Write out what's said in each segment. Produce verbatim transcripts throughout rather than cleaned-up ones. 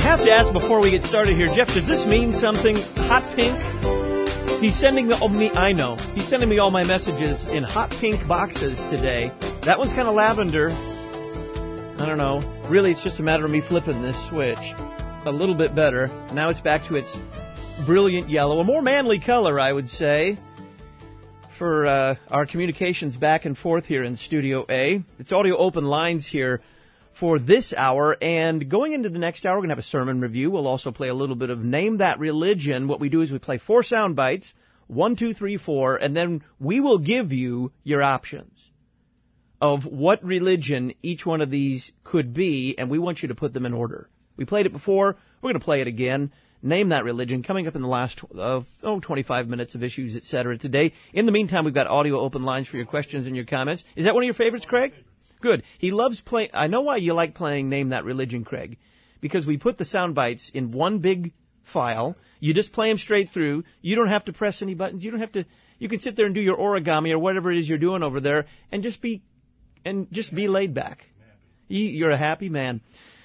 have to ask before we get started here, Jeff, does this mean something? Hot pink? He's sending me, oh, me, I know, he's sending me all my messages in hot pink boxes today. That one's kind of lavender. I don't know. Really, it's just a matter of me flipping this switch a little bit better. Now it's back to its brilliant yellow, a more manly color, I would say, for uh, our communications back and forth here in Studio A. It's audio open lines here for this hour, and going into the next hour, we're going to have a sermon review. We'll also play a little bit of Name That Religion. What we do is we play four sound bites, one, two, three, four, and then we will give you your options of what religion each one of these could be, and we want you to put them in order. We played it before. We're going to play it again. Name That Religion, coming up in the last uh, oh, twenty-five minutes of issues, et cetera today. In the meantime, we've got audio open lines for your questions and your comments. Is that one of your favorites, Craig? Good. He loves playing. I know why you like playing Name That Religion, Craig, because we put the sound bites in one big file. You just play them straight through. You don't have to press any buttons. You don't have to. You can sit there and do your origami or whatever it is you're doing over there, and just be, and just be laid back. You're a happy man.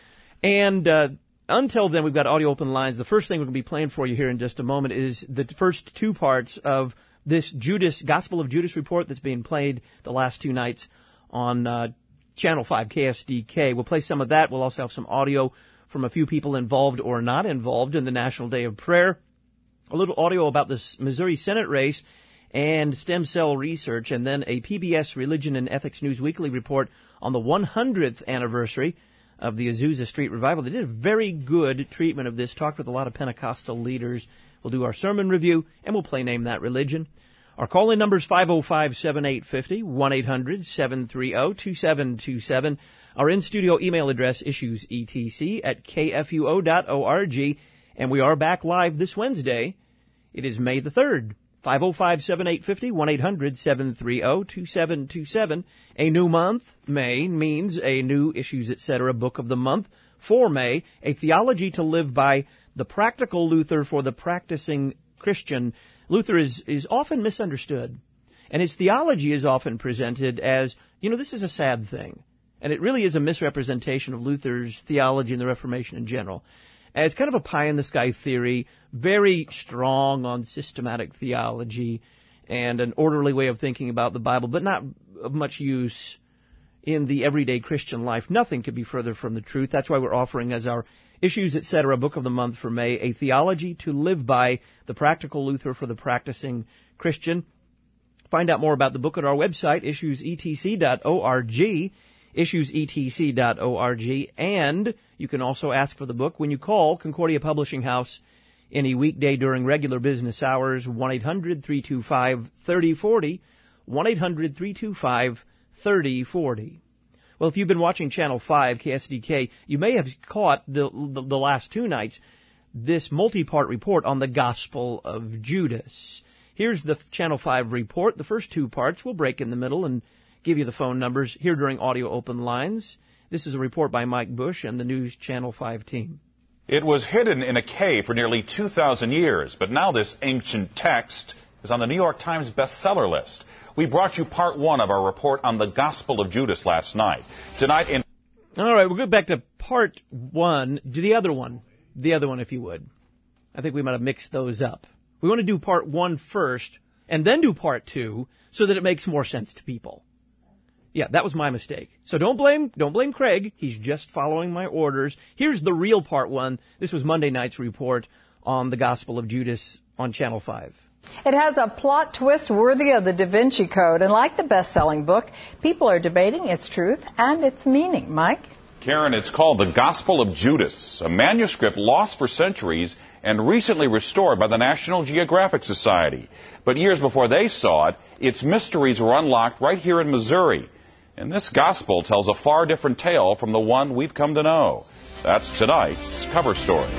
And uh, until then, we've got audio open lines. The first thing we're going to be playing for you here in just a moment is the first two parts of this Judas Gospel of Judas report that's being played the last two nights on uh, Channel five, K S D K. We'll play some of that. We'll also have some audio from a few people involved or not involved in the National Day of Prayer. A little audio about the Missouri Senate race and stem cell research, and then a P B S Religion and Ethics News Weekly report on the one hundredth anniversary of the Azusa Street Revival. They did a very good treatment of this, talked with a lot of Pentecostal leaders. We'll do our sermon review, and we'll play Name That Religion. Our call-in number is five oh five, seven eight five oh, one eight hundred, seven three oh, two seven two seven. Our in-studio email address, issuesetc at k f u o dot org. And we are back live this Wednesday. It is May the third. five oh five, seven eight five oh, one eight hundred, seven three oh, two seven two seven. A new month, May, means a new Issues, et cetera book of the month for May. A theology to live by, the practical Luther for the practicing Christian. Luther is, is often misunderstood, and his theology is often presented as, you know, this is a sad thing. And it really is a misrepresentation of Luther's theology and the Reformation in general. And it's kind of a pie-in-the-sky theory, very strong on systematic theology and an orderly way of thinking about the Bible, but not of much use in the everyday Christian life. Nothing could be further from the truth. That's why we're offering as our Issues, et cetera, book of the month for May, a theology to live by, the practical Luther for the practicing Christian. Find out more about the book at our website, issues e t c dot org, issues e t c dot org, and you can also ask for the book when you call Concordia Publishing House any weekday during regular business hours, one eight hundred, three two five, three oh four oh, one eight hundred, three two five, three oh four oh. Well, if you've been watching Channel five, K S D K, you may have caught the, the, the last two nights this multi-part report on the Gospel of Judas. Here's the Channel five report. The first two parts we'll break in the middle and give you the phone numbers here during audio open lines. This is a report by Mike Bush and the News Channel five team. It was hidden in a cave for nearly two thousand years, but now this ancient text is on the New York Times bestseller list. We brought you part one of our report on the Gospel of Judas last night. Tonight in... All right, we'll go back to part one. Do the other one. The other one, if you would. I think we might have mixed those up. We want to do part one first, and then do part two, so that it makes more sense to people. Yeah, that was my mistake. So don't blame, don't blame Craig. He's just following my orders. Here's the real part one. This was Monday night's report on the Gospel of Judas on Channel five. It has a plot twist worthy of the Da Vinci Code, and like the best-selling book, people are debating its truth and its meaning. Mike? Karen, it's called The Gospel of Judas, a manuscript lost for centuries and recently restored by the National Geographic Society. But years before they saw it, its mysteries were unlocked right here in Missouri. And this gospel tells a far different tale from the one we've come to know. That's tonight's cover story.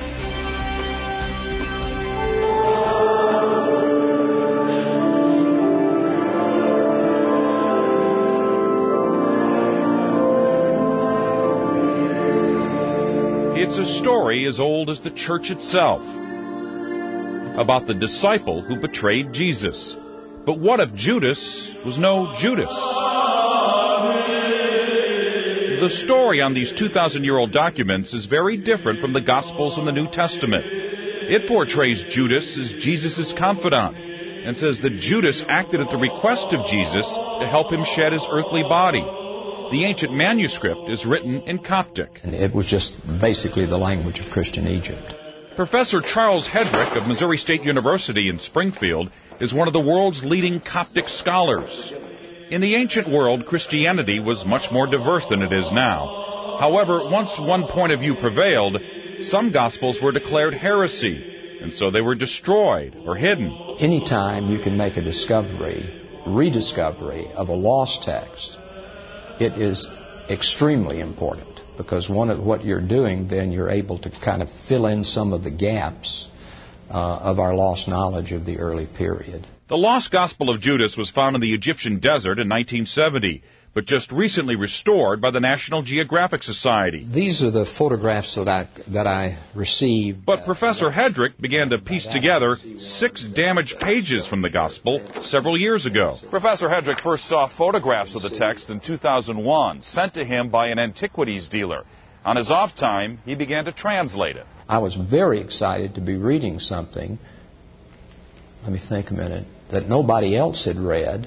It's a story as old as the church itself, about the disciple who betrayed Jesus. But what if Judas was no Judas? The story on these two thousand year old documents is very different from the Gospels in the New Testament. It portrays Judas as Jesus' confidant and says that Judas acted at the request of Jesus to help him shed his earthly body. The ancient manuscript is written in Coptic. And it was just basically the language of Christian Egypt. Professor Charles Hedrick of Missouri State University in Springfield is one of the world's leading Coptic scholars. In the ancient world, Christianity was much more diverse than it is now. However, once one point of view prevailed, some Gospels were declared heresy, and so they were destroyed or hidden. Anytime you can make a discovery, rediscovery of a lost text, it is extremely important, because one of what you're doing, then you're able to kind of fill in some of the gaps uh, of our lost knowledge of the early period. The lost Gospel of Judas was found in the Egyptian desert in nineteen seventy, but just recently restored by the National Geographic Society. These are the photographs that I that I received. But Professor Hedrick began to piece together six damaged pages from the Gospel several years ago. Professor Hedrick first saw photographs of the text in two thousand one, sent to him by an antiquities dealer. On his off time, he began to translate it. I was very excited to be reading something, let me think a minute, that nobody else had read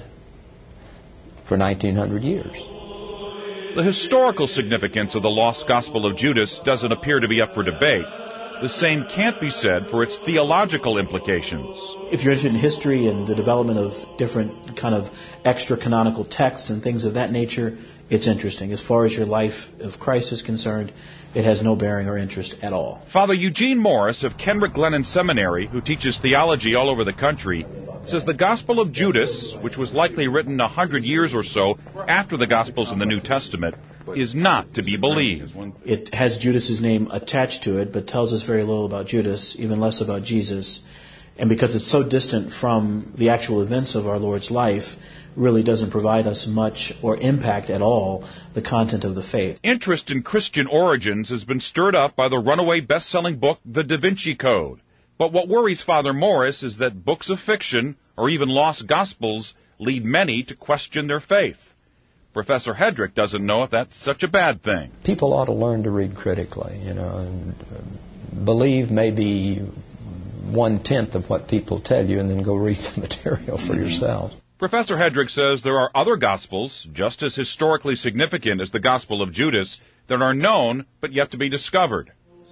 for nineteen hundred years. The historical significance of the lost Gospel of Judas doesn't appear to be up for debate. The same can't be said for its theological implications. If you're interested in history and the development of different kind of extra-canonical texts and things of that nature, it's interesting. As far as your life of Christ is concerned, it has no bearing or interest at all. Father Eugene Morris of Kenrick Glennon Seminary, who teaches theology all over the country, says the Gospel of Judas, which was likely written a hundred years or so after the Gospels in the New Testament, is not to be believed. It has Judas's name attached to it, but tells us very little about Judas, even less about Jesus. And because it's so distant from the actual events of our Lord's life, really doesn't provide us much or impact at all the content of the faith. Interest in Christian origins has been stirred up by the runaway best-selling book, The Da Vinci Code. But what worries Father Morris is that books of fiction, or even lost Gospels, lead many to question their faith. Professor Hedrick doesn't know if that's such a bad thing. People ought to learn to read critically, you know, and uh, believe maybe one-tenth of what people tell you and then go read the material for yourself. Professor Hedrick says there are other Gospels, just as historically significant as the Gospel of Judas, that are known but yet to be discovered.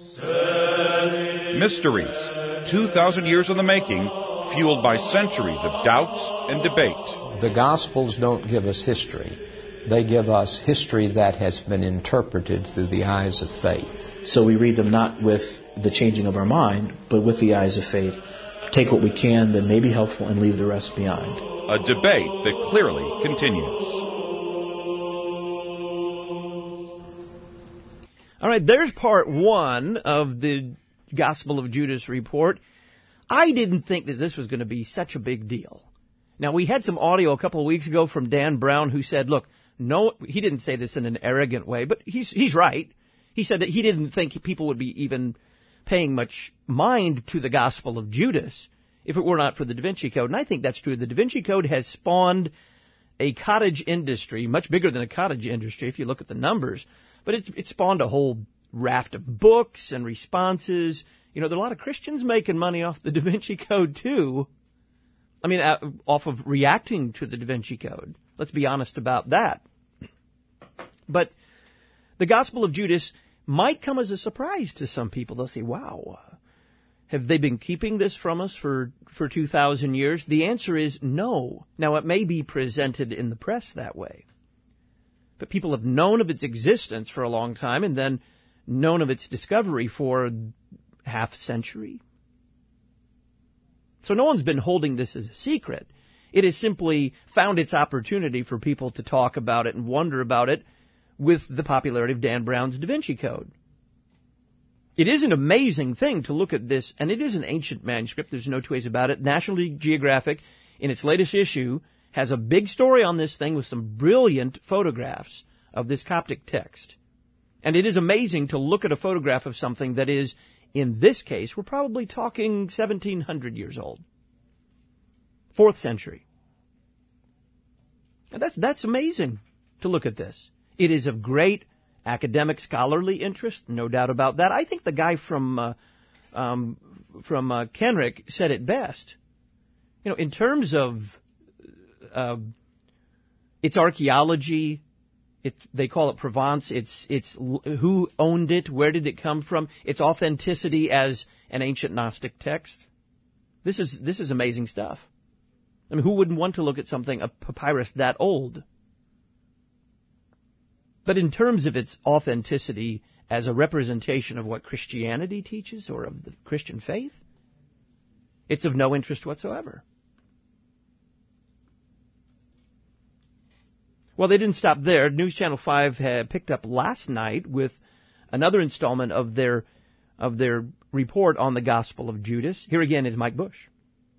Mysteries, two thousand years in the making, fueled by centuries of doubts and debate. The Gospels don't give us history. They give us history that has been interpreted through the eyes of faith. So we read them not with the changing of our mind, but with the eyes of faith. Take what we can that may be helpful and leave the rest behind. A debate that clearly continues. All right, there's part one of the Gospel of Judas report. I didn't think that this was going to be such a big deal. Now, we had some audio a couple of weeks ago from Dan Brown who said, look, no, he didn't say this in an arrogant way, but he's he's right. He said that he didn't think people would be even paying much mind to the Gospel of Judas if it were not for the Da Vinci Code. And I think that's true. The Da Vinci Code has spawned a cottage industry, much bigger than a cottage industry if you look at the numbers, but it's, it spawned a whole raft of books and responses. You know, there are a lot of Christians making money off the Da Vinci Code, too. I mean, uh, off of reacting to the Da Vinci Code. Let's be honest about that. But the Gospel of Judas might come as a surprise to some people. They'll say, wow, uh, have they been keeping this from us for, for two thousand years? The answer is no. Now, it may be presented in the press that way. But people have known of its existence for a long time and then known of its discovery for half a century. So no one's been holding this as a secret. It has simply found its opportunity for people to talk about it and wonder about it with the popularity of Dan Brown's Da Vinci Code. It is an amazing thing to look at this, and it is an ancient manuscript. There's no two ways about it. National Geographic, in its latest issue, has a big story on this thing with some brilliant photographs of this Coptic text. And it is amazing to look at a photograph of something that is, in this case, we're probably talking seventeen hundred years old. Fourth century. And that's, that's amazing to look at this. It is of great academic, scholarly interest, no doubt about that. I think the guy from uh, um, from uh, Kenrick said it best. You know, in terms of uh, its archaeology, it, they call it Provence. It's it's who owned it, where did it come from, its authenticity as an ancient Gnostic text. This is this is amazing stuff. I mean, who wouldn't want to look at something, a papyrus that old? But in terms of its authenticity as a representation of what Christianity teaches or of the Christian faith, it's of no interest whatsoever. Well, they didn't stop there. News Channel five had picked up last night with another installment of their of their report on the Gospel of Judas. Here again is Mike Bush.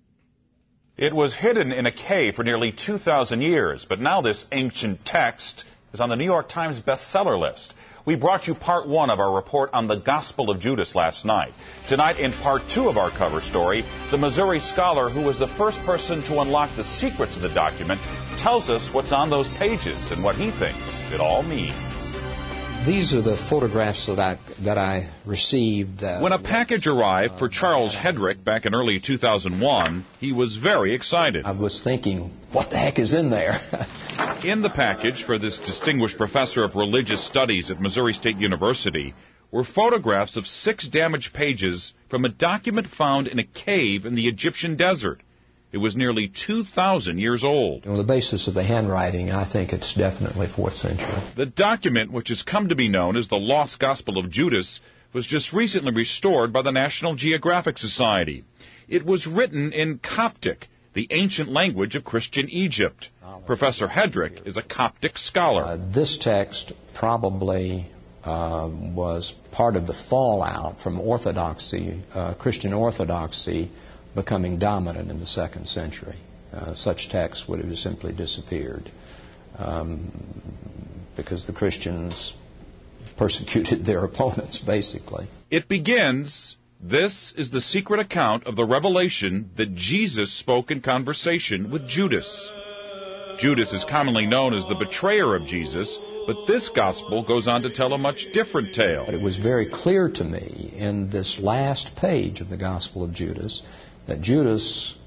It was hidden in a cave for nearly two thousand years, but now this ancient text is on the New York Times bestseller list. We brought you part one of our report on the Gospel of Judas last night. Tonight, in part two of our cover story, the Missouri scholar who was the first person to unlock the secrets of the document tells us what's on those pages and what he thinks it all means. These are the photographs that I that I received. Uh, when a package arrived for Charles Hedrick back in early two thousand one, he was very excited. I was thinking, what the heck is in there? In the package for this distinguished professor of religious studies at Missouri State University were photographs of six damaged pages from a document found in a cave in the Egyptian desert. It was nearly two thousand years old. On the basis of the handwriting, I think it's definitely fourth century. The document, which has come to be known as the Lost Gospel of Judas, was just recently restored by the National Geographic Society. It was written in Coptic, the ancient language of Christian Egypt. Professor Hedrick is a Coptic scholar. Uh, this text probably uh, was part of the fallout from orthodoxy, uh, Christian orthodoxy, becoming dominant in the second century. Uh, such texts would have simply disappeared um, because the Christians persecuted their opponents, basically. It begins, "This is the secret account of the revelation that Jesus spoke in conversation with Judas." Judas is commonly known as the betrayer of Jesus, but this gospel goes on to tell a much different tale. But it was very clear to me in this last page of the Gospel of Judas that Judas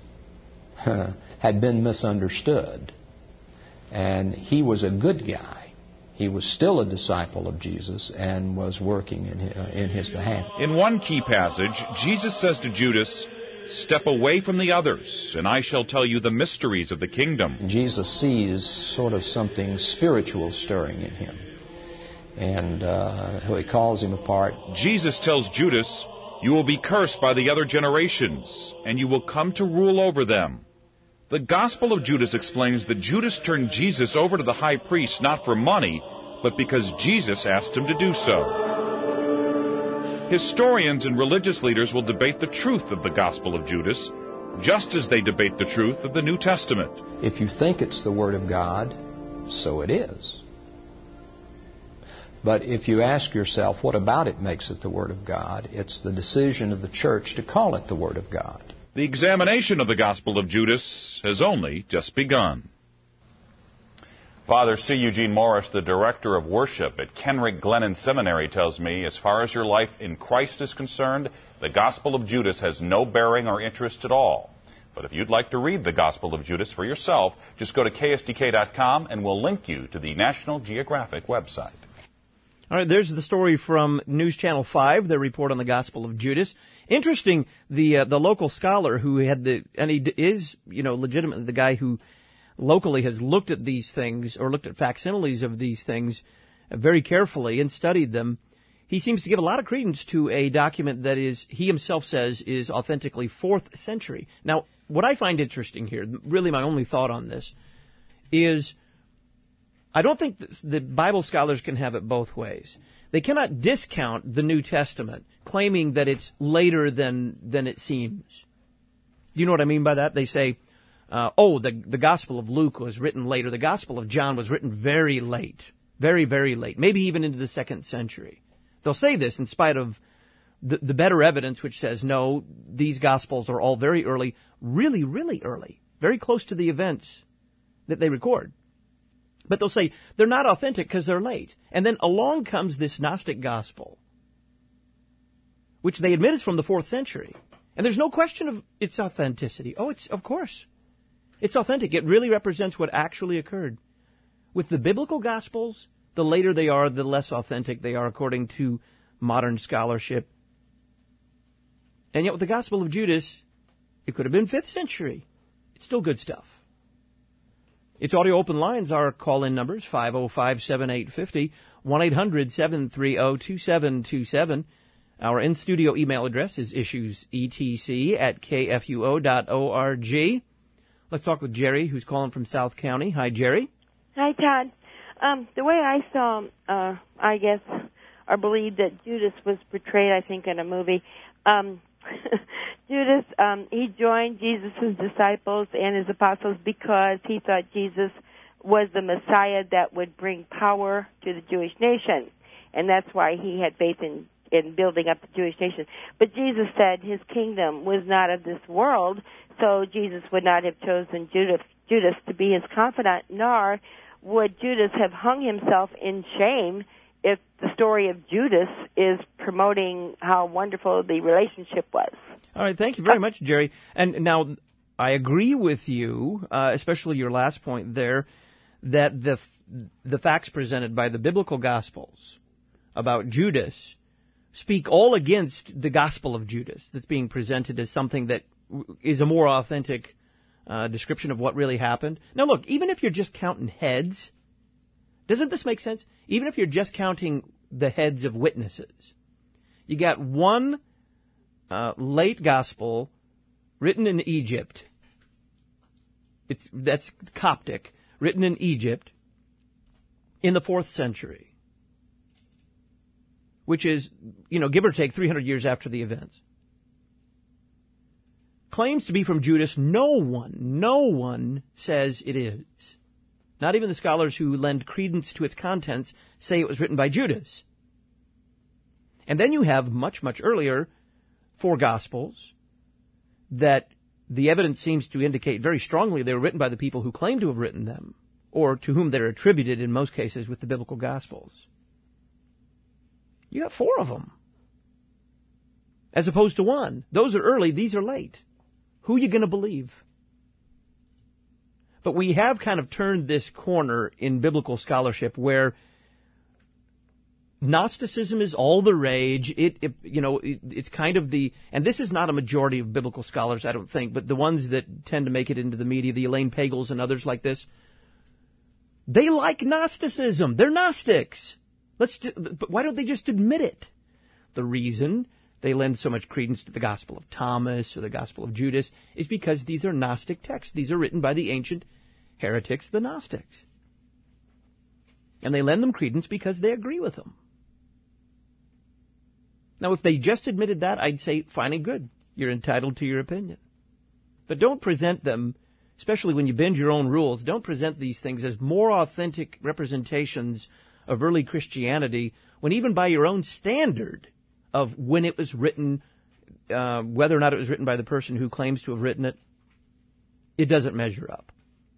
had been misunderstood, and he was a good guy. He was still a disciple of Jesus and was working in his, uh, in his behalf. In one key passage, Jesus says to Judas, "Step away from the others, and I shall tell you the mysteries of the kingdom." And Jesus sees sort of something spiritual stirring in him, and uh, he calls him apart. Jesus tells Judas, "You will be cursed by the other generations, and you will come to rule over them." The Gospel of Judas explains that Judas turned Jesus over to the high priest not for money, but because Jesus asked him to do so. Historians and religious leaders will debate the truth of the Gospel of Judas, just as they debate the truth of the New Testament. If you think it's the Word of God, so it is. But if you ask yourself, what about it makes it the Word of God? It's the decision of the church to call it the Word of God. The examination of the Gospel of Judas has only just begun. Father C. Eugene Morris, the director of worship at Kenrick Glennon Seminary, tells me, as far as your life in Christ is concerned, the Gospel of Judas has no bearing or interest at all. But if you'd like to read the Gospel of Judas for yourself, just go to K S D K dot com and we'll link you to the National Geographic website. All right, there's the story from News Channel five, their report on the Gospel of Judas. Interesting, the uh, the local scholar who had the, and he is, you know, legitimately the guy who locally has looked at these things, or looked at facsimiles of these things uh, very carefully and studied them. He seems to give a lot of credence to a document that is, he himself says, is authentically fourth century. Now, what I find interesting here, really my only thought on this, is I don't think the Bible scholars can have it both ways. They cannot discount the New Testament, claiming that it's later than than it seems. Do you know what I mean by that? They say, uh, oh, the, the Gospel of Luke was written later. The Gospel of John was written very late, very, very late, maybe even into the second century. They'll say this in spite of the, the better evidence, which says, no, these Gospels are all very early, really, really early, very close to the events that they record. But they'll say they're not authentic because they're late. And then along comes this Gnostic gospel, which they admit is from the fourth century. And there's no question of its authenticity. Oh, it's, of course. It's authentic. It really represents what actually occurred. With the biblical gospels, the later they are, the less authentic they are according to modern scholarship. And yet with the Gospel of Judas, it could have been fifth century. It's still good stuff. Its audio open lines are call-in numbers, five oh five, seven eight five oh, one eight hundred, seven three oh, two seven two seven. Our in-studio email address is issuesetc at k f u o dot org. Let's talk with Jerry, who's calling from South County. Hi, Jerry. Hi, Todd. Um, the way I saw, uh, I guess, or believe that Judas was portrayed, I think, in a movie, um, Judas, um, he joined Jesus' disciples and his apostles because he thought Jesus was the Messiah that would bring power to the Jewish nation. And that's why he had faith in, in building up the Jewish nation. But Jesus said his kingdom was not of this world, so Jesus would not have chosen Judas, Judas to be his confidant, nor would Judas have hung himself in shame if the story of Judas is promoting how wonderful the relationship was. All right, thank you very much, Jerry. And now, I agree with you, uh, especially your last point there, that the the facts presented by the biblical Gospels about Judas speak all against the Gospel of Judas that's being presented as something that is a more authentic uh, description of what really happened. Now, look, even if you're just counting heads, doesn't this make sense? Even if you're just counting the heads of witnesses, you got one uh, late gospel written in Egypt. It's that's Coptic, written in Egypt in the fourth century, which is, you know, give or take three hundred years after the events. Claims to be from Judas. No one, no one says it is. Not even the scholars who lend credence to its contents say it was written by Judas. And then you have much, much earlier four Gospels that the evidence seems to indicate very strongly they were written by the people who claim to have written them, or to whom they're attributed in most cases with the biblical Gospels. You got four of them, as opposed to one. Those are early, these are late. Who are you going to believe? But we have kind of turned this corner in biblical scholarship where Gnosticism is all the rage. It, it you know, it, it's kind of the, and this is not a majority of biblical scholars, I don't think, but the ones that tend to make it into the media, the Elaine Pagels and others like this, they like Gnosticism. They're Gnostics. Let's, but why don't they just admit it? The reason they lend so much credence to the Gospel of Thomas or the Gospel of Judas is because these are Gnostic texts. These are written by the ancient heretics, the Gnostics. And they lend them credence because they agree with them. Now, if they just admitted that, I'd say, fine and good. You're entitled to your opinion. But don't present them, especially when you bend your own rules, don't present these things as more authentic representations of early Christianity when even by your own standard of when it was written, uh, whether or not it was written by the person who claims to have written it, it doesn't measure up.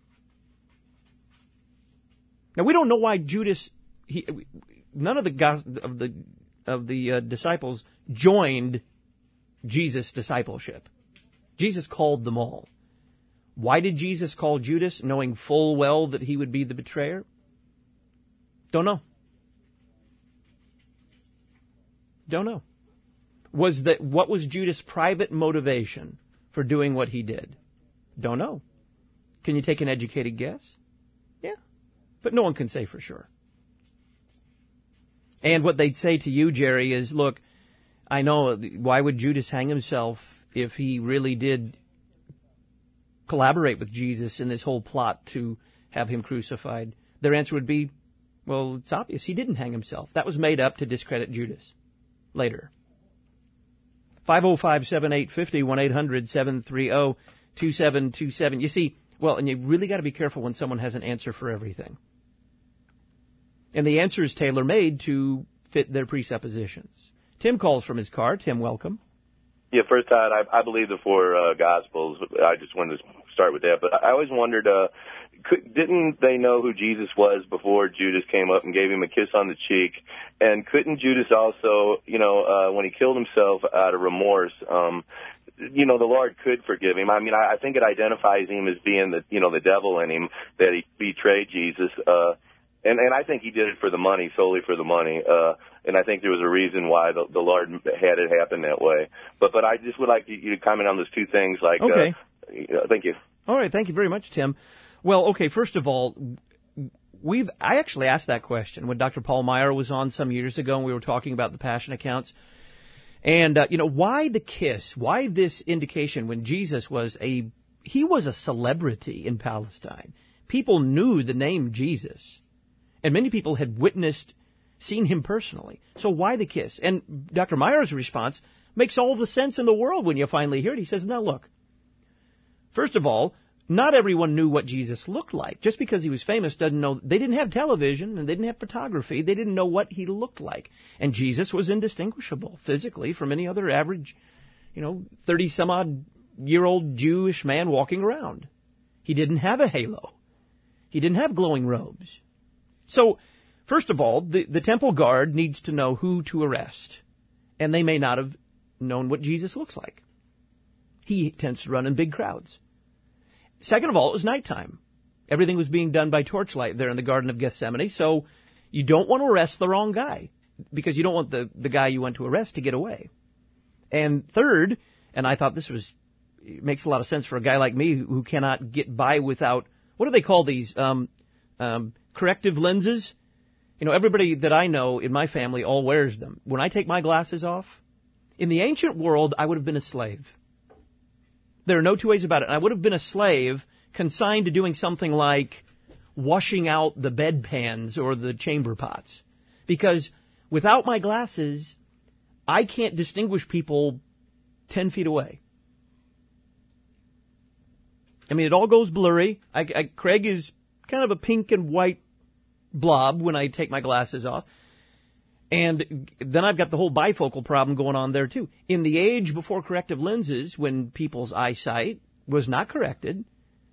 Now, we don't know why Judas, he, none of the of the of the uh, disciples joined Jesus' discipleship. Jesus called them all. Why did Jesus call Judas, knowing full well that he would be the betrayer? Don't know. Don't know. Was that what was Judas' private motivation for doing what he did? Don't know. Can you take an educated guess? Yeah. But no one can say for sure. And what they'd say to you, Jerry, is, look, I know, why would Judas hang himself if he really did collaborate with Jesus in this whole plot to have him crucified? Their answer would be, well, it's obvious. He didn't hang himself. That was made up to discredit Judas later. five oh five, seven eight five oh, one eight hundred, seven three oh, two seven two seven. You see, well, and you really got to be careful when someone has an answer for everything. And the answer is tailor-made to fit their presuppositions. Tim calls from his car. Tim, welcome. Yeah, first, Todd, I, I believe the four uh, Gospels. I just wanted to start with that. But I always wondered, uh, could, didn't they know who Jesus was before Judas came up and gave him a kiss on the cheek? And couldn't Judas also, you know, uh, when he killed himself out of remorse, um, you know, the Lord could forgive him. I mean, I, I think it identifies him as being the, you know, the devil in him, that he betrayed Jesus. Uh, and, and I think he did it for the money, solely for the money. Uh, and I think there was a reason why the, the Lord had it happen that way. But, but I just would like you to comment on those two things. Like, okay. Uh, thank you. All right. Thank you very much, Tim. Well, okay. First of all, we've, I actually asked that question when Doctor Paul Meyer was on some years ago and we were talking about the Passion accounts. And, uh, you know, why the kiss? Why this indication when Jesus was a, he was a celebrity in Palestine. People knew the name Jesus. And many people had witnessed, seen him personally. So why the kiss? And Doctor Meyer's response makes all the sense in the world when you finally hear it. He says, now look, first of all, not everyone knew what Jesus looked like. Just because he was famous doesn't know, they didn't have television and they didn't have photography. They didn't know what he looked like. And Jesus was indistinguishable physically from any other average, you know, thirty some odd year old Jewish man walking around. He didn't have a halo. He didn't have glowing robes. So, first of all, the, the temple guard needs to know who to arrest. And they may not have known what Jesus looks like. He tends to run in big crowds. Second of all, it was nighttime. Everything was being done by torchlight there in the Garden of Gethsemane, so you don't want to arrest the wrong guy because you don't want the, the guy you want to arrest to get away. And third, and I thought this was, it makes a lot of sense for a guy like me who, who cannot get by without, what do they call these, um, um, corrective lenses? You know, everybody that I know in my family all wears them. When I take my glasses off, in the ancient world, I would have been a slave. There are no two ways about it. I would have been a slave consigned to doing something like washing out the bedpans or the chamber pots. Because without my glasses, I can't distinguish people ten feet away. I mean, it all goes blurry. I, I, Craig is kind of a pink and white blob when I take my glasses off. And then I've got the whole bifocal problem going on there, too. In the age before corrective lenses, when people's eyesight was not corrected,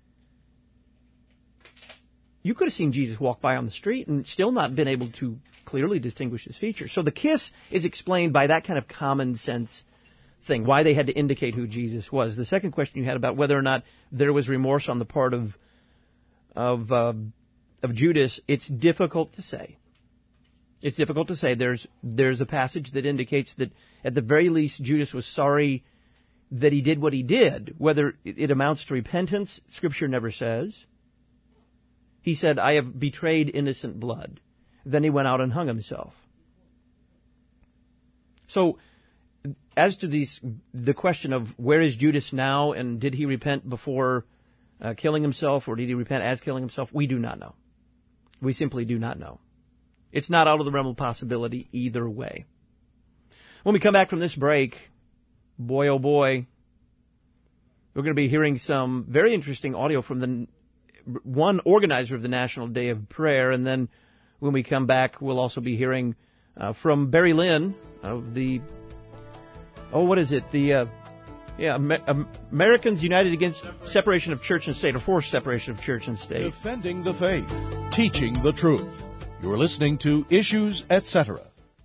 you could have seen Jesus walk by on the street and still not been able to clearly distinguish his features. So the kiss is explained by that kind of common sense thing, why they had to indicate who Jesus was. The second question you had about whether or not there was remorse on the part of of uh, of Judas, it's difficult to say. It's difficult to say. There's there's a passage that indicates that at the very least Judas was sorry that he did what he did. Whether it amounts to repentance, Scripture never says. He said, I have betrayed innocent blood. Then he went out and hung himself. So, as to these, the question of where is Judas now and did he repent before uh, killing himself or did he repent as killing himself, we do not know. We simply do not know. It's not out of the realm of possibility either way. When we come back from this break, boy oh boy, we're going to be hearing some very interesting audio from the one organizer of the National Day of Prayer, and then when we come back, we'll also be hearing uh, from Barry Lynn of the, oh, what is it? The, uh, yeah, Amer- Americans United Against Separation of Church and State, or for separation of church and state. Defending the faith, teaching the truth. You're listening to Issues, et cetera.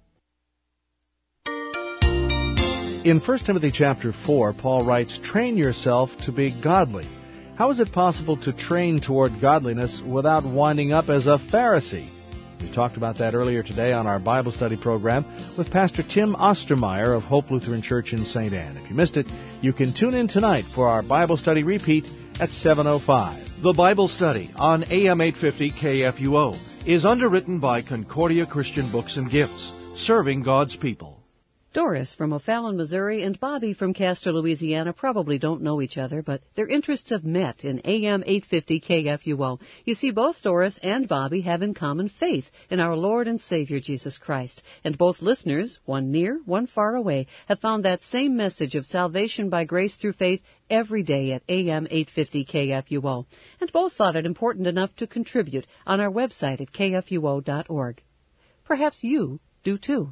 In First Timothy chapter four, Paul writes, train yourself to be godly. How is it possible to train toward godliness without winding up as a Pharisee? We talked about that earlier today on our Bible study program with Pastor Tim Ostermeyer of Hope Lutheran Church in Saint Anne. If you missed it, you can tune in tonight for our Bible study repeat at seven oh five. The Bible Study on A M eight fifty K F U O is underwritten by Concordia Christian Books and Gifts, serving God's people. Doris from O'Fallon, Missouri, and Bobby from Castor, Louisiana probably don't know each other, but their interests have met in A M eight fifty K F U O. You see, both Doris and Bobby have in common faith in our Lord and Savior Jesus Christ. And both listeners, one near, one far away, have found that same message of salvation by grace through faith every day at A M eight fifty K F U O. And both thought it important enough to contribute on our website at K F U O dot org. Perhaps you do too.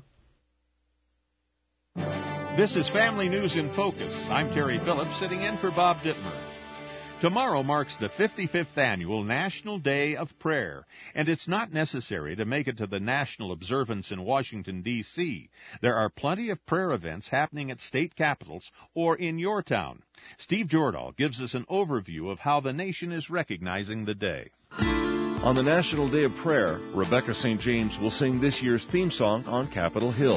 This is Family News in Focus. I'm Terry Phillips, sitting in for Bob Dittmer. Tomorrow marks the fifty-fifth annual National Day of Prayer, and it's not necessary to make it to the national observance in Washington, D C There are plenty of prayer events happening at state capitals or in your town. Steve Jordahl gives us an overview of how the nation is recognizing the day. On the National Day of Prayer, Rebecca Saint James will sing this year's theme song on Capitol Hill.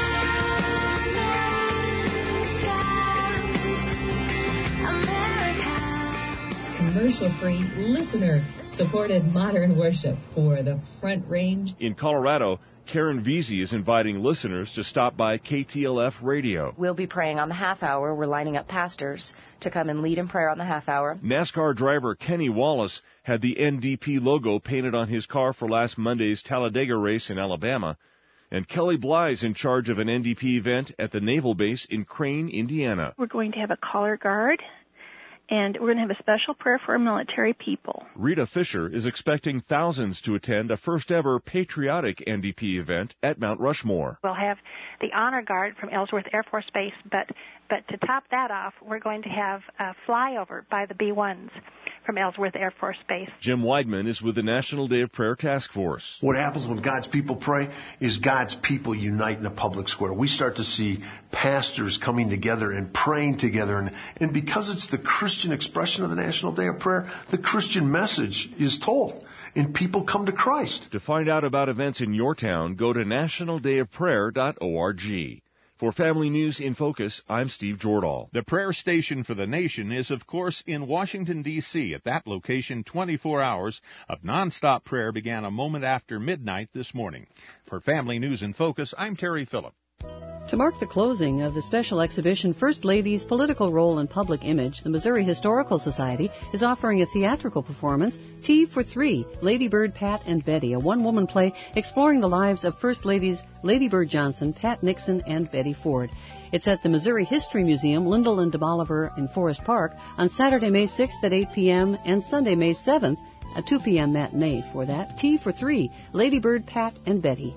Commercial-free, listener-supported modern worship for the Front Range. In Colorado, Karen Veazey is inviting listeners to stop by K T L F Radio. We'll be praying on the half hour. We're lining up pastors to come and lead in prayer on the half hour. NASCAR driver Kenny Wallace had the N D P logo painted on his car for last Monday's Talladega race in Alabama. And Kelly Bly's in charge of an N D P event at the Naval Base in Crane, Indiana. We're going to have a color guard, and we're going to have a special prayer for our military people. Rita Fisher is expecting thousands to attend a first-ever patriotic N D P event at Mount Rushmore. We'll have the honor guard from Ellsworth Air Force Base, but but to top that off, we're going to have a flyover by the B ones from Ellsworth Air Force Base. Jim Weidman is with the National Day of Prayer Task Force. What happens when God's people pray is God's people unite in the public square. We start to see pastors coming together and praying together. And, and because it's the Christian expression of the National Day of Prayer, the Christian message is told. And people come to Christ. To find out about events in your town, go to national day of prayer dot org. For Family News in Focus, I'm Steve Jordahl. The prayer station for the nation is, of course, in Washington, D C At that location, twenty-four hours of nonstop prayer began a moment after midnight this morning. For Family News in Focus, I'm Terry Phillip. To mark the closing of the special exhibition First Lady's Political Role and Public Image, the Missouri Historical Society is offering a theatrical performance, Tea for Three, Lady Bird, Pat, and Betty, a one-woman play exploring the lives of First Ladies Lady Bird Johnson, Pat Nixon, and Betty Ford. It's at the Missouri History Museum, Lyndall and DeBoliver in Forest Park on Saturday, May sixth at eight p.m. and Sunday, May seventh at two p.m. matinee for that. Tea for Three, Lady Bird, Pat, and Betty.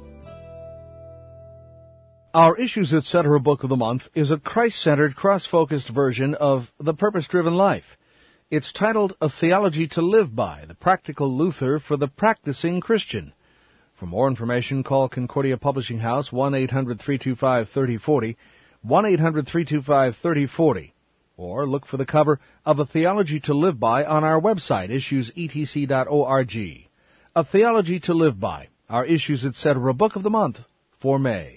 Our Issues Etc. Book of the Month is a Christ-centered, cross-focused version of The Purpose-Driven Life. It's titled A Theology to Live By, the Practical Luther for the Practicing Christian. For more information, call Concordia Publishing House, one eight hundred three two five three oh four oh, one eight hundred three two five three oh four oh, or look for the cover of A Theology to Live By on our website, issues e t c dot org. A Theology to Live By, our Issues Etc. Book of the Month for May.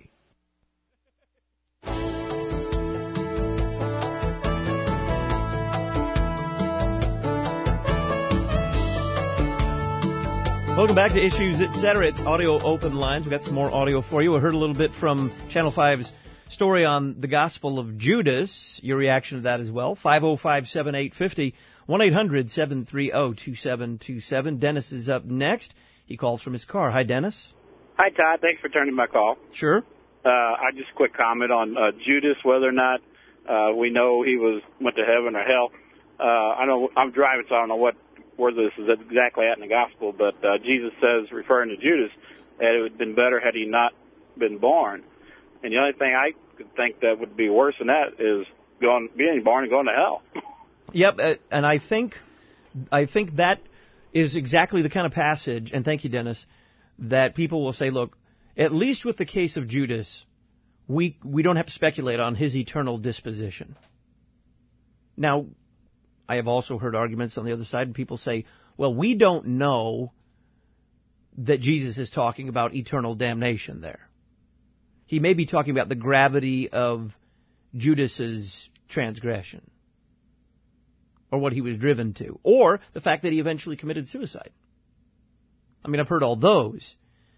Welcome back to Issues Etc. It's Audio Open Lines. We've got some more audio for you. We heard a little bit from Channel five's story on the Gospel of Judas. Your reaction to that as well. five oh five, seven eight five oh, one eight hundred seven three oh two seven two seven. Dennis is up next. He calls from his car. Hi, Dennis. Hi, Todd. Thanks for turning my call. Sure. Uh, I just a quick comment on uh, Judas, whether or not uh, we know he was went to heaven or hell. Uh, I know I'm driving, so I don't know what where this is exactly at in the gospel, but uh, Jesus says, referring to Judas, that it would have been better had he not been born. And the only thing I could think that would be worse than that is going, being born and going to hell. Yep, uh, and I think, I think that is exactly the kind of passage, and thank you, Dennis, that people will say, look, at least with the case of Judas, we we don't have to speculate on his eternal disposition. Now, I have also heard arguments on the other side, and people say, well, we don't know that Jesus is talking about eternal damnation there. He may be talking about the gravity of Judas's transgression, or what he was driven to, or the fact that he eventually committed suicide. I mean, I've heard all those.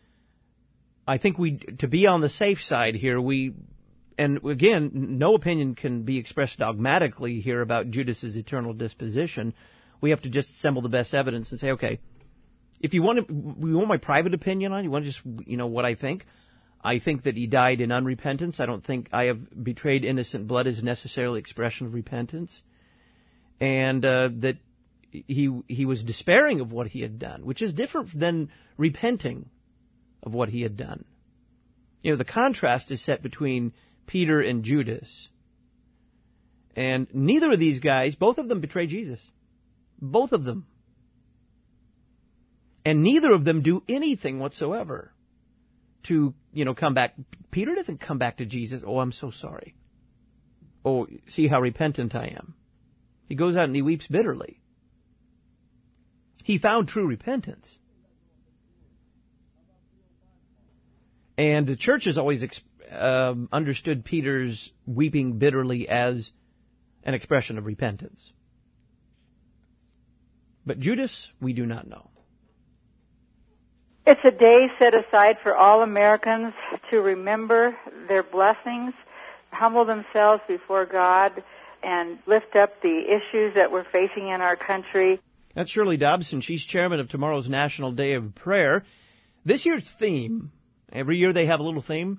I think we, to be on the safe side here, we... And again, no opinion can be expressed dogmatically here about Judas's eternal disposition. We have to just assemble the best evidence and say, okay, if you want to, you want my private opinion on it, you want to just, you know, what I think? I think that he died in unrepentance. I don't think I have betrayed innocent blood is necessarily expression of repentance. And uh, that he he was despairing of what he had done, which is different than repenting of what he had done. You know, the contrast is set between Peter and Judas. And neither of these guys, both of them betrayed Jesus. Both of them. And neither of them do anything whatsoever to, you know, come back. Peter doesn't come back to Jesus. Oh, I'm so sorry. Oh, see how repentant I am. He goes out and he weeps bitterly. He found true repentance. And the church has always ex- uh, understood Peter's weeping bitterly as an expression of repentance. But Judas, we do not know. It's a day set aside for all Americans to remember their blessings, humble themselves before God, and lift up the issues that we're facing in our country. That's Shirley Dobson. She's chairman of tomorrow's National Day of Prayer. This year's theme, every year they have a little theme,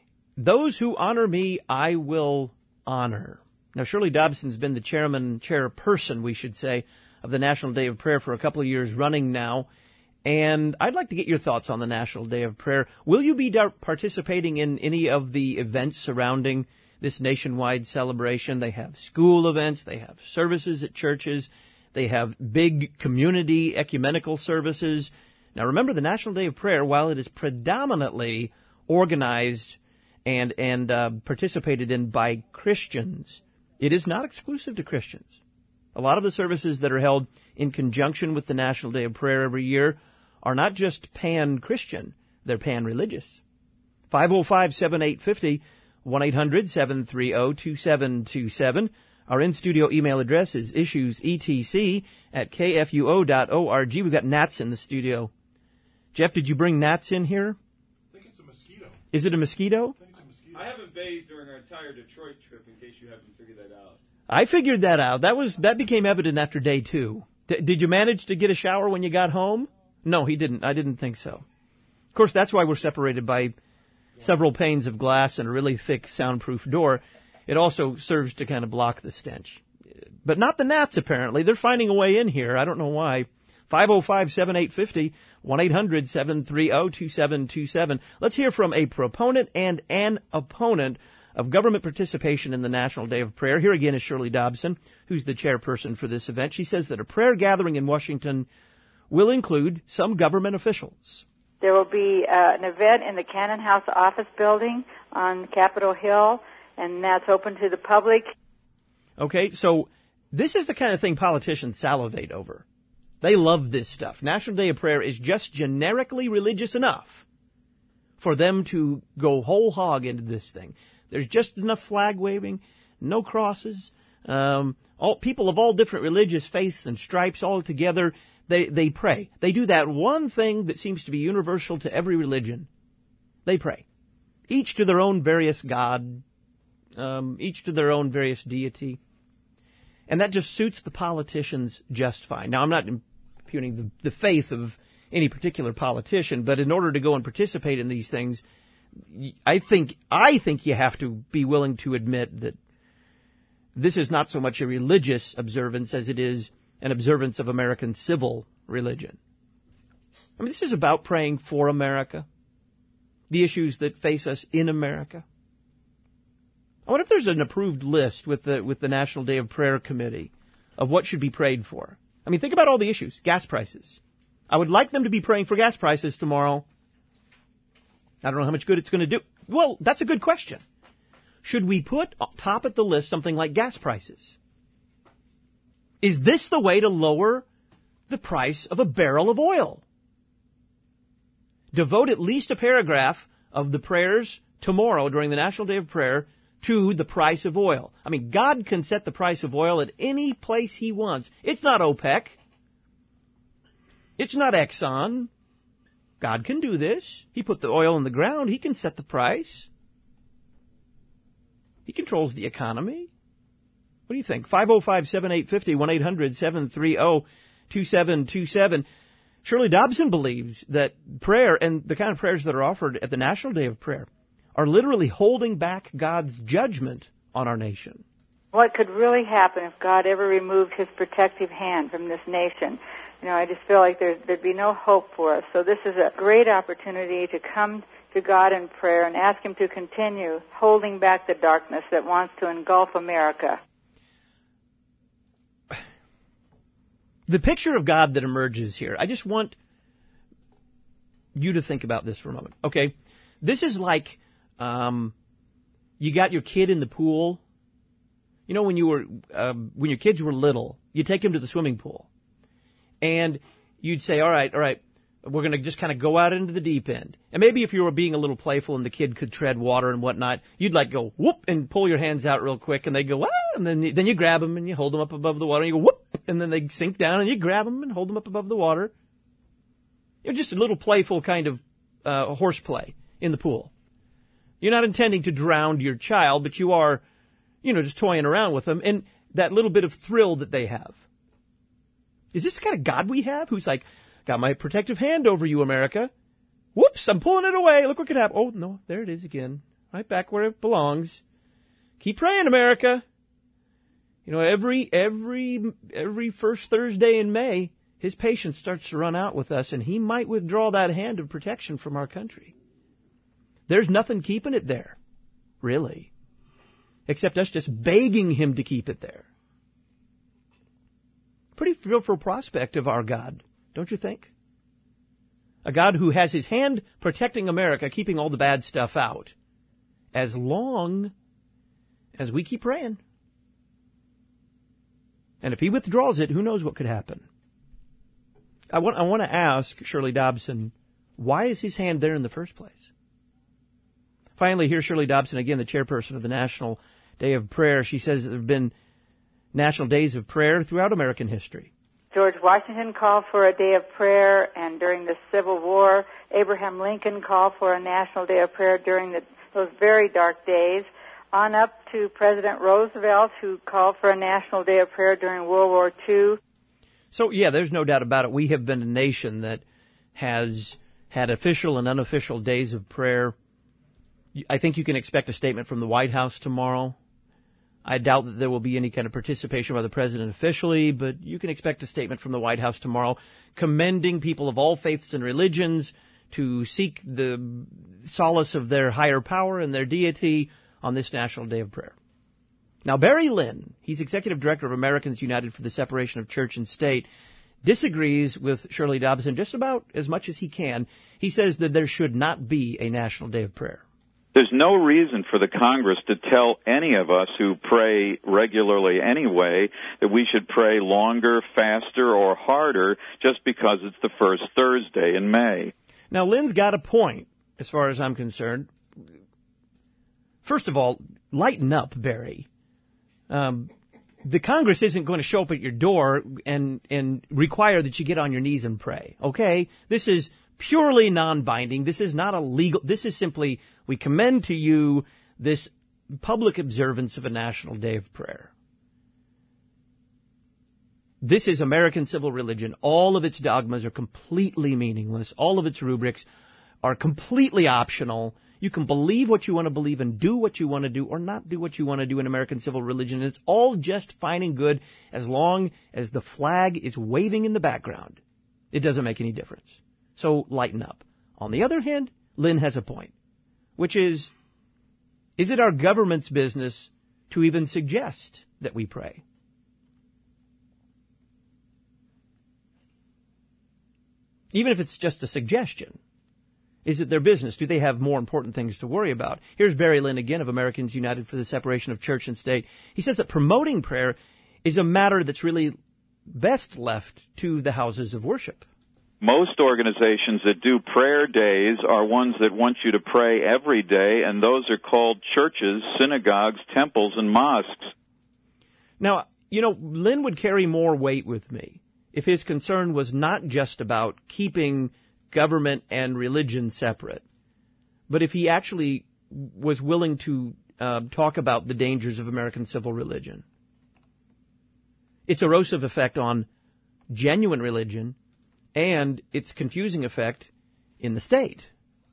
those who honor me, I will honor. Now, Shirley Dobson's been the chairman, chairperson, we should say, of the National Day of Prayer for a couple of years running now. And I'd like to get your thoughts on the National Day of Prayer. Will you be participating in any of the events surrounding this nationwide celebration? They have school events, they have services at churches, they have big community ecumenical services. Now remember, the National Day of Prayer, while it is predominantly organized and, and uh, participated in by Christians, it is not exclusive to Christians. A lot of the services that are held in conjunction with the National Day of Prayer every year are not just pan-Christian, they're pan-religious. five oh five, seven eight five oh, one eight hundred, seven three oh, two seven two seven. Our in-studio email address is issuesetc at k f u o dot org. We've got gnats in the studio. Jeff, did you bring gnats in here? I think it's a mosquito. Is it a mosquito? I think it's a mosquito. I haven't bathed during our entire Detroit trip, in case you haven't figured that out. I figured that out. That was that became evident after day two. D- did you manage to get a shower when you got home? No, he didn't. I didn't think so. Of course, that's why we're separated by several panes of glass and a really thick soundproof door. It also serves to kind of block the stench. But not the gnats, apparently. They're finding a way in here. I don't know why. five oh five, seven eight five oh, one eight hundred, seven three oh, two seven two seven. Let's hear from a proponent and an opponent of government participation in the National Day of Prayer. Here again is Shirley Dobson, who's the chairperson for this event. She says that a prayer gathering in Washington will include some government officials. There will be uh, an event in the Cannon House office building on Capitol Hill, and that's open to the public. Okay, so this is the kind of thing politicians salivate over. They love this stuff. National Day of Prayer is just generically religious enough for them to go whole hog into this thing. There's just enough flag waving, no crosses, um, all people of all different religious faiths and stripes all together. They they pray. They do that one thing that seems to be universal to every religion. They pray, each to their own various god, um, each to their own various deity, and that just suits the politicians just fine. Now, I'm not impugning the, the faith of any particular politician, but in order to go and participate in these things, I think I think you have to be willing to admit that this is not so much a religious observance as it is an observance of American civil religion. I mean, this is about praying for America, the issues that face us in America. I wonder if there's an approved list with the with the National Day of Prayer Committee of what should be prayed for. I mean, think about all the issues. Gas prices. I would like them to be praying for gas prices tomorrow. I don't know how much good it's going to do. Well, that's a good question. Should we put top at the list something like gas prices? Is this the way to lower the price of a barrel of oil? Devote at least a paragraph of the prayers tomorrow during the National Day of Prayer to the price of oil. I mean, God can set the price of oil at any place he wants. It's not OPEC. It's not Exxon. God can do this. He put the oil in the ground. He can set the price. He controls the economy. What do you think? five oh five, seven eight five oh, one eight hundred, seven three oh, two seven two seven. Shirley Dobson believes that prayer and the kind of prayers that are offered at the National Day of Prayer are literally holding back God's judgment on our nation. What could really happen if God ever removed his protective hand from this nation? You know, I just feel like there'd, there'd be no hope for us. So this is a great opportunity to come to God in prayer and ask him to continue holding back the darkness that wants to engulf America. The picture of God that emerges here, I just want you to think about this for a moment. Okay, this is like um, you got your kid in the pool. You know, when you were um, when your kids were little, you take them to the swimming pool, and you'd say, "All right, all right, we're going to just kind of go out into the deep end." And maybe if you were being a little playful and the kid could tread water and whatnot, you'd like go whoop and pull your hands out real quick, and they go ah, and then then you grab them and you hold them up above the water, and you go whoop, and then they sink down, and you grab them and hold them up above the water. You're just a little playful kind of uh, horseplay in the pool. You're not intending to drown your child, but you are, you know, just toying around with them, and that little bit of thrill that they have. Is this the kind of God we have, who's like, got my protective hand over you, America? Whoops, I'm pulling it away. Look what could happen. Oh, no, there it is again. Right back where it belongs. Keep praying, America. You know, every every every first Thursday in May, his patience starts to run out with us, and he might withdraw that hand of protection from our country. There's nothing keeping it there, really, except us just begging him to keep it there. Pretty fearful prospect of our God, don't you think? A God who has his hand protecting America, keeping all the bad stuff out, as long as we keep praying. And if he withdraws it, who knows what could happen? I want, I want to ask Shirley Dobson, why is his hand there in the first place? Finally, here's Shirley Dobson again, the chairperson of the National Day of Prayer. She says that there have been national days of prayer throughout American history. George Washington called for a day of prayer, and during the Civil War, Abraham Lincoln called for a national day of prayer during the, those very dark days, on up to President Roosevelt, who called for a national day of prayer during World War Two. So, yeah, there's no doubt about it. We have been a nation that has had official and unofficial days of prayer. I think you can expect a statement from the White House tomorrow. I doubt that there will be any kind of participation by the president officially, but you can expect a statement from the White House tomorrow commending people of all faiths and religions to seek the solace of their higher power and their deity on this National Day of Prayer. Now, Barry Lynn, he's executive director of Americans United for the Separation of Church and State, disagrees with Shirley Dobson just about as much as he can. He says that there should not be a National Day of Prayer. There's no reason for the Congress to tell any of us who pray regularly anyway that we should pray longer, faster, or harder just because it's the first Thursday in May. Now, Lynn's got a point, as far as I'm concerned. First of all, lighten up, Barry. Um, the Congress isn't going to show up at your door and, and require that you get on your knees and pray, okay? This is purely non-binding. This is not a legal, this is simply, we commend to you this public observance of a National Day of Prayer. This is American civil religion. All of its dogmas are completely meaningless. All of its rubrics are completely optional. You can believe what you want to believe and do what you want to do or not do what you want to do in American civil religion. And it's all just fine and good as long as the flag is waving in the background. It doesn't make any difference. So lighten up. On the other hand, Lynn has a point, which is, is it our government's business to even suggest that we pray? Even if it's just a suggestion, is it their business? Do they have more important things to worry about? Here's Barry Lynn again of Americans United for the Separation of Church and State. He says that promoting prayer is a matter that's really best left to the houses of worship. Most organizations that do prayer days are ones that want you to pray every day, and those are called churches, synagogues, temples, and mosques. Now, you know, Lynn would carry more weight with me if his concern was not just about keeping government and religion separate, but if he actually was willing to uh, talk about the dangers of American civil religion. Its erosive effect on genuine religion and its confusing effect in the state.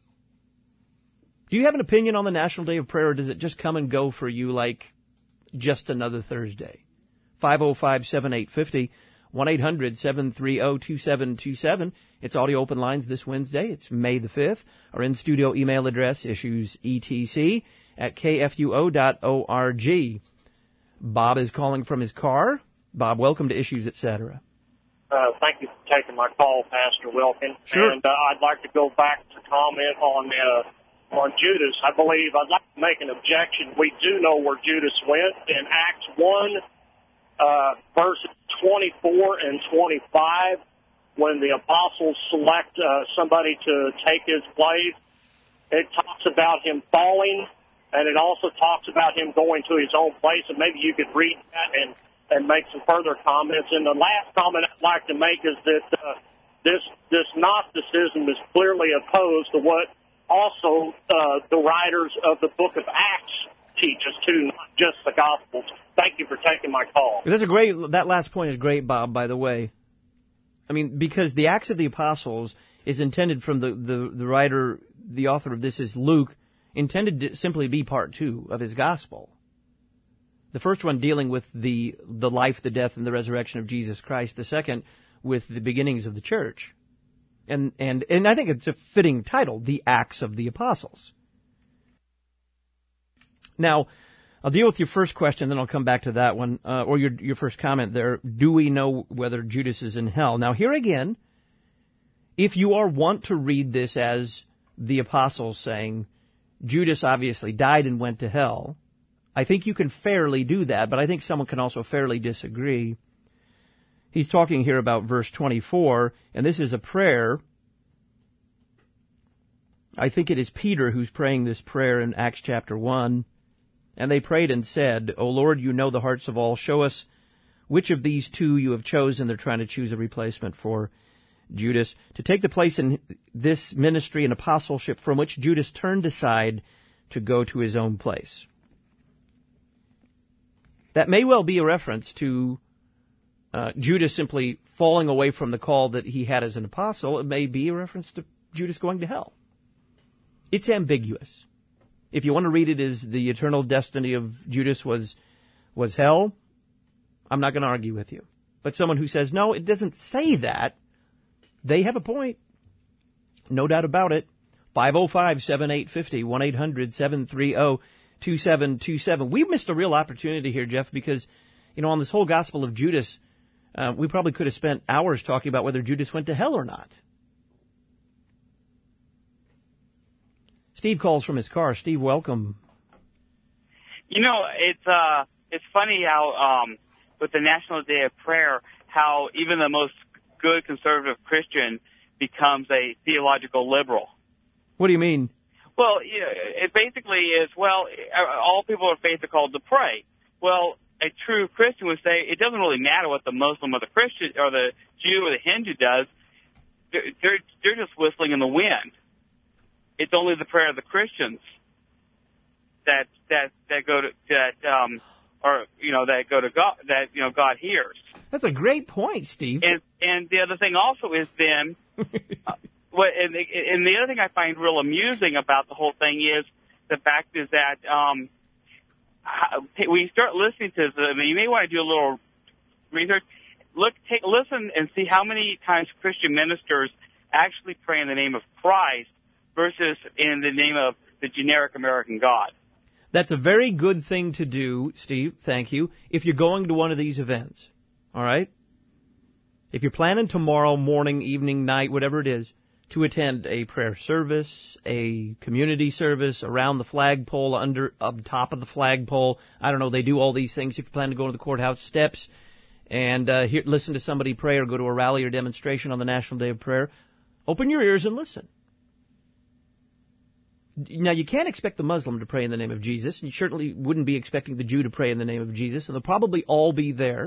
Do you have an opinion on the National Day of Prayer, or does it just come and go for you like just another Thursday? five oh five, seven eight five oh, one eight hundred, seven three zero, two seven two seven. It's audio open lines this Wednesday. It's May the fifth. Our in-studio email address, issues E T C at K F U O dot org. Bob is calling from his car. Bob, welcome to Issues, et cetera. Uh, thank you for taking my call, Pastor Wilkin. Sure. And uh, I'd like to go back to comment on uh, on Judas. I believe I'd like to make an objection. We do know where Judas went in Acts one, uh, verses twenty-four and twenty-five, when the apostles select uh, somebody to take his place. It talks about him falling, and it also talks about him going to his own place. And maybe you could read that and and make some further comments. And the last comment I'd like to make is that uh, this this Gnosticism is clearly opposed to what also uh, the writers of the book of Acts teach us too, not just the Gospels. Thank you for taking my call. That's a great. That last point is great, Bob. By the way, I mean because the Acts of the Apostles is intended from the the, the writer, the author of this is Luke, intended to simply be part two of his Gospel. The first one dealing with the the life, the death, and the resurrection of Jesus Christ. The second with the beginnings of the church. And and and I think it's a fitting title, The Acts of the Apostles. Now, I'll deal with your first question, then I'll come back to that one, uh, or your your first comment there. Do we know whether Judas is in hell? Now, here again, if you are want to read this as the apostles saying, Judas obviously died and went to hell, I think you can fairly do that, but I think someone can also fairly disagree. He's talking here about verse twenty-four, and this is a prayer. I think it is Peter who's praying this prayer in Acts chapter one. And they prayed and said, O Lord, you know the hearts of all. Show us which of these two you have chosen. They're trying to choose a replacement for Judas to take the place in this ministry and apostleship from which Judas turned aside to go to his own place. That may well be a reference to uh, Judas simply falling away from the call that he had as an apostle. It may be a reference to Judas going to hell. It's ambiguous. If you want to read it as the eternal destiny of Judas was was hell, I'm not going to argue with you. But someone who says, no, it doesn't say that, they have a point. No doubt about it. five oh five, seven eight five oh, one eight hundred, seven three oh, two seven two seven. We missed a real opportunity here, Jeff, because, you know, on this whole Gospel of Judas, uh, we probably could have spent hours talking about whether Judas went to hell or not. Steve calls from his car. Steve, welcome. You know, it's uh, it's funny how um, with the National Day of Prayer, how even the most good conservative Christian becomes a theological liberal. What do you mean? Well, you know, it basically is, well, all people of faith are called to pray. Well, a true Christian would say it doesn't really matter what the Muslim or the Christian or the Jew or the Hindu does. They're, they're, they're just whistling in the wind. It's only the prayer of the Christians that that that go to that um or you know that go to God that you know God hears. That's a great point, Steve. And and the other thing also is then, uh, what and, and the other thing I find real amusing about the whole thing is the fact is that um when you start listening to them, you may want to do a little research. Look, take listen and see how many times Christian ministers actually pray in the name of Christ versus in the name of the generic American God. That's a very good thing to do, Steve. Thank you. If you're going to one of these events, all right? If you're planning tomorrow morning, evening, night, whatever it is, to attend a prayer service, a community service, around the flagpole, under, up top of the flagpole, I don't know, they do all these things if you plan to go to the courthouse steps and uh, hear, listen to somebody pray or go to a rally or demonstration on the National Day of Prayer, open your ears and listen. Now, you can't expect the Muslim to pray in the name of Jesus, and you certainly wouldn't be expecting the Jew to pray in the name of Jesus, and they'll probably all be there.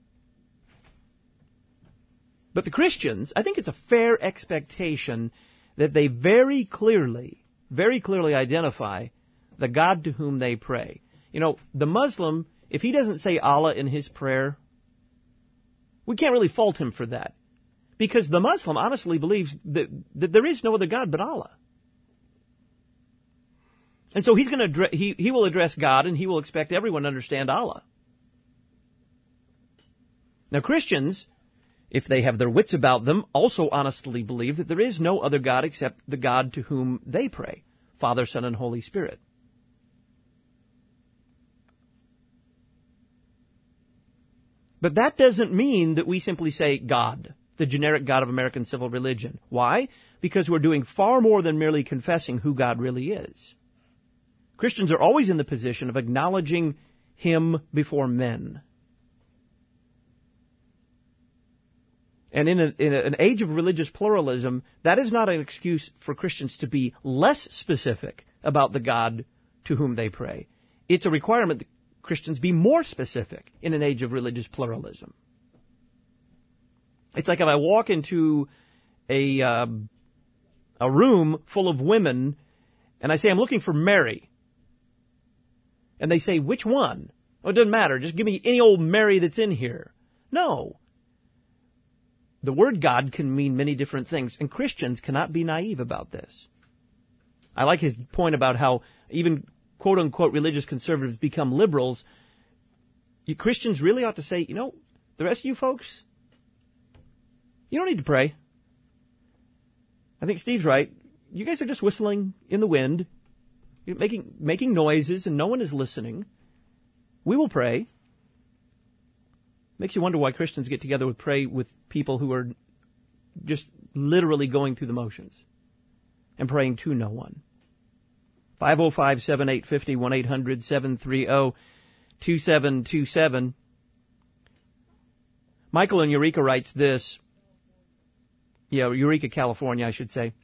But the Christians, I think it's a fair expectation that they very clearly, very clearly identify the God to whom they pray. You know, the Muslim, if he doesn't say Allah in his prayer, we can't really fault him for that. Because the Muslim honestly believes that, that there is no other God but Allah. And so he's going to address, he, he will address God, and he will expect everyone to understand Allah. Now, Christians, if they have their wits about them, also honestly believe that there is no other God except the God to whom they pray, Father, Son, and Holy Spirit. But that doesn't mean that we simply say God, the generic God of American civil religion. Why? Because we're doing far more than merely confessing who God really is. Christians are always in the position of acknowledging Him before men. And in, a, in a, an age of religious pluralism, that is not an excuse for Christians to be less specific about the God to whom they pray. It's a requirement that Christians be more specific in an age of religious pluralism. It's like if I walk into a uh, a room full of women and I say, I'm looking for Mary. And they say, which one? Oh, it doesn't matter. Just give me any old Mary that's in here. No. The word God can mean many different things, and Christians cannot be naive about this. I like his point about how even quote-unquote religious conservatives become liberals. You Christians really ought to say, you know, the rest of you folks, you don't need to pray. I think Steve's right. You guys are just whistling in the wind, You're making making noises, and no one is listening. We will pray. Makes you wonder why Christians get together and pray with people who are just literally going through the motions and praying to no one. five oh five, seven eight five oh, one eight hundred, seven three zero, two seven two seven. Michael in Eureka writes this. Yeah, Eureka, California, I should say.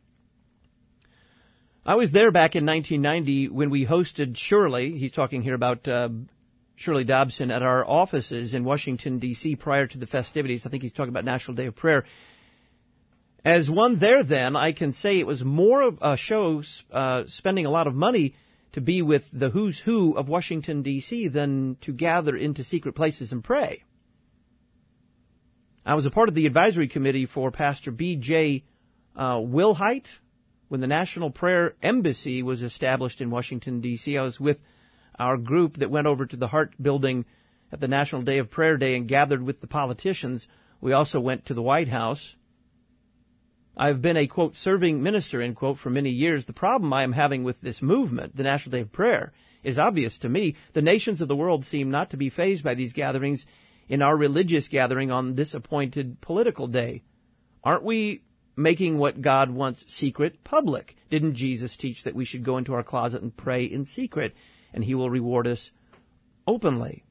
I was there back in nineteen ninety when we hosted Shirley. He's talking here about uh, Shirley Dobson at our offices in Washington, D C prior to the festivities. I think he's talking about National Day of Prayer. As one there then, I can say it was more of a show uh, spending a lot of money to be with the who's who of Washington, D C than to gather into secret places and pray. I was a part of the advisory committee for Pastor B J Uh, Wilhite when the National Prayer Embassy was established in Washington, D C I was with our group that went over to the Hart Building at the National Day of Prayer Day and gathered with the politicians. We also went to the White House. I've been a, quote, serving minister, end quote, for many years. The problem I am having with this movement, the National Day of Prayer, is obvious to me. The nations of the world seem not to be fazed by these gatherings in our religious gathering on this appointed political day. Aren't we making what God wants secret public? Didn't Jesus teach that we should go into our closet and pray in secret, and He will reward us openly?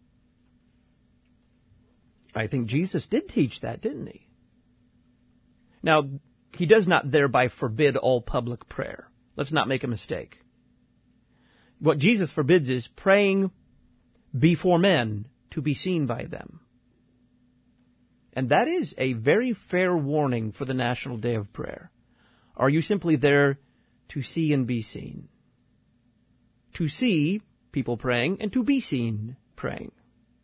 I think Jesus did teach that, didn't He? Now, He does not thereby forbid all public prayer. Let's not make a mistake. What Jesus forbids is praying before men to be seen by them. And that is a very fair warning for the National Day of Prayer. Are you simply there to see and be seen? To see people praying and to be seen praying.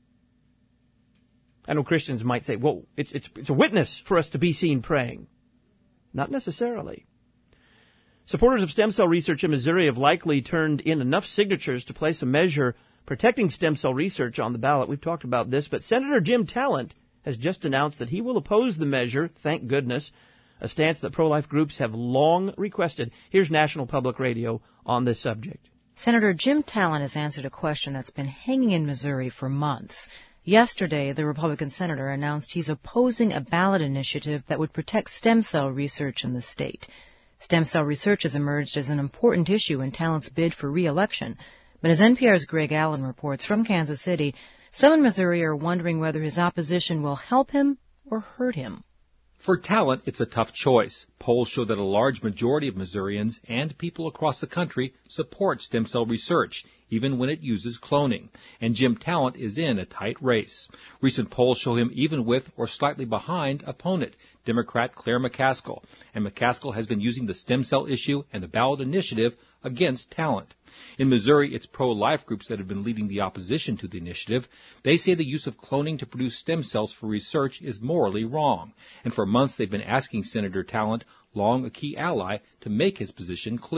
I know Christians might say, well, it's, it's, it's a witness for us to be seen praying. Not necessarily. Supporters of stem cell research in Missouri have likely turned in enough signatures to place a measure protecting stem cell research on the ballot. We've talked about this, but Senator Jim Talent has just announced that he will oppose the measure, thank goodness, a stance that pro-life groups have long requested. Here's National Public Radio on this subject. Senator Jim Talent has answered a question that's been hanging in Missouri for months. Yesterday, the Republican senator announced he's opposing a ballot initiative that would protect stem cell research in the state. Stem cell research has emerged as an important issue in Talent's bid for re-election. But as N P R's Greg Allen reports from Kansas City, some in Missouri are wondering whether his opposition will help him or hurt him. For Talent, it's a tough choice. Polls show that a large majority of Missourians and people across the country support stem cell research, even when it uses cloning. And Jim Talent is in a tight race. Recent polls show him even with or slightly behind opponent, Democrat Claire McCaskill. And McCaskill has been using the stem cell issue and the ballot initiative against Talent. In Missouri, it's pro-life groups that have been leading the opposition to the initiative. They say the use of cloning to produce stem cells for research is morally wrong. And for months, they've been asking Senator Talent, long a key ally, to make his position clear.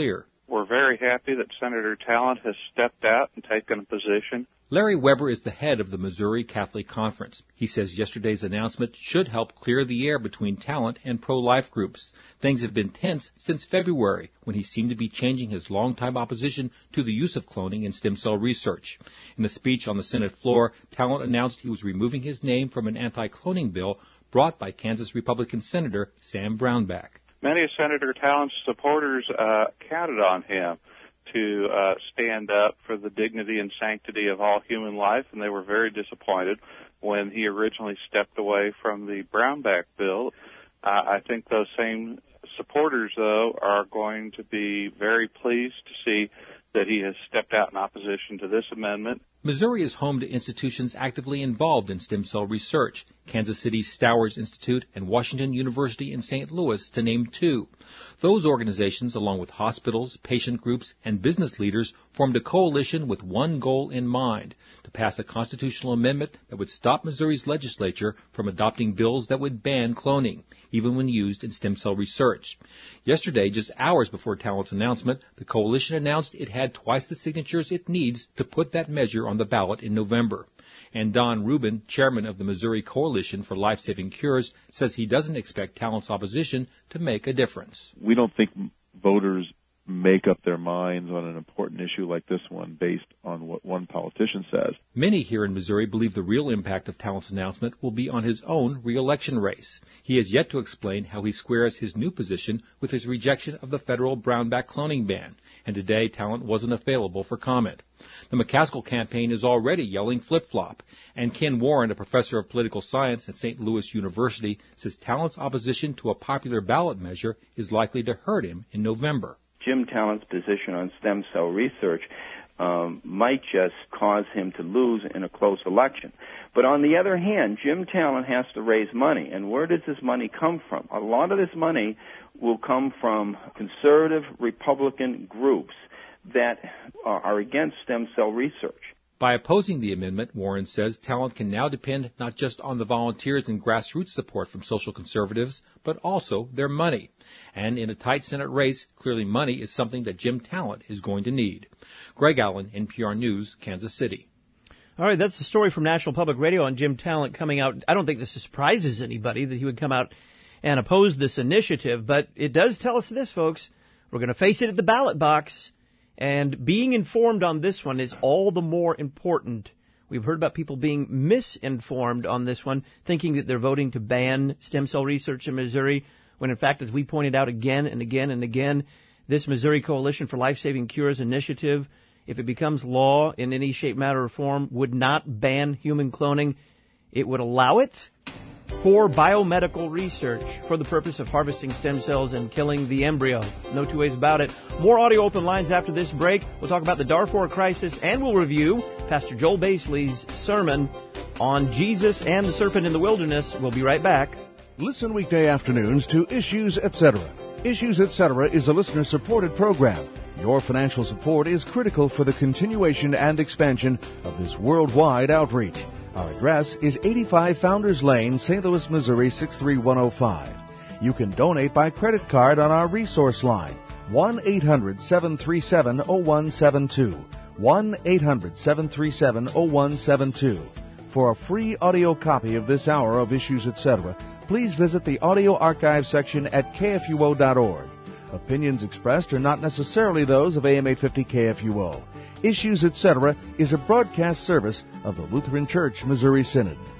we're very happy that Senator Talent has stepped out and taken a position. Larry Weber is the head of the Missouri Catholic Conference. He says yesterday's announcement should help clear the air between Talent and pro-life groups. Things have been tense since February, when he seemed to be changing his longtime opposition to the use of cloning in stem cell research. In a speech on the Senate floor, Talent announced he was removing his name from an anti-cloning bill brought by Kansas Republican Senator Sam Brownback. Many of Senator Talent's supporters uh, counted on him to uh, stand up for the dignity and sanctity of all human life, and they were very disappointed when he originally stepped away from the Brownback bill. Uh, I think those same supporters, though, are going to be very pleased to see that he has stepped out in opposition to this amendment. Missouri is home to institutions actively involved in stem cell research, Kansas City's Stowers Institute and Washington University in Saint Louis, to name two. Those organizations, along with hospitals, patient groups, and business leaders, formed a coalition with one goal in mind: to pass a constitutional amendment that would stop Missouri's legislature from adopting bills that would ban cloning, even when used in stem cell research. Yesterday, just hours before Talent's announcement, the coalition announced it had twice the signatures it needs to put that measure on the ballot in November. And Don Rubin, chairman of the Missouri Coalition for Life-Saving Cures, says he doesn't expect Talent's opposition to make a difference. We don't think voters make up their minds on an important issue like this one based on what one politician says. Many here in Missouri believe the real impact of Talent's announcement will be on his own re-election race. He has yet to explain how he squares his new position with his rejection of the federal Brownback cloning ban, and today Talent wasn't available for comment. The McCaskill campaign is already yelling flip-flop, and Ken Warren, a professor of political science at Saint Louis University, says Talent's opposition to a popular ballot measure is likely to hurt him in November. Jim Talent's position on stem cell research um, might just cause him to lose in a close election. But on the other hand, Jim Talent has to raise money, and where does this money come from? A lot of this money will come from conservative Republican groups that are against stem cell research. By opposing the amendment, Warren says Talent can now depend not just on the volunteers and grassroots support from social conservatives, but also their money. And in a tight Senate race, clearly money is something that Jim Talent is going to need. Greg Allen, N P R News, Kansas City. All right, that's the story from National Public Radio on Jim Talent coming out. I don't think this surprises anybody that he would come out and oppose this initiative, but it does tell us this, folks. We're going to face it at the ballot box. And being informed on this one is all the more important. We've heard about people being misinformed on this one, thinking that they're voting to ban stem cell research in Missouri, when in fact, as we pointed out again and again and again, this Missouri Coalition for Life-Saving Cures initiative, if it becomes law in any shape, matter, or form, would not ban human cloning. It would allow it for biomedical research for the purpose of harvesting stem cells and killing the embryo. No two ways about it. More audio open lines after this break. We'll talk about the Darfur crisis, and we'll review Pastor Joel Basely's sermon on Jesus and the serpent in the wilderness. We'll be right back. Listen weekday afternoons to Issues Etc. Issues Etc. is a listener-supported program. Your financial support is critical for the continuation and expansion of this worldwide outreach. Our address is eighty-five Founders Lane, Saint Louis, Missouri, six three one oh five. You can donate by credit card on our resource line, one eight hundred seven three seven oh one seven two, one eight hundred seven three seven oh one seven two. For a free audio copy of this hour of Issues Etc., please visit the audio archive section at K F U O dot org. Opinions expressed are not necessarily those of A M eight fifty K F U O. Issues Etc. is a broadcast service of the Lutheran Church Missouri Synod.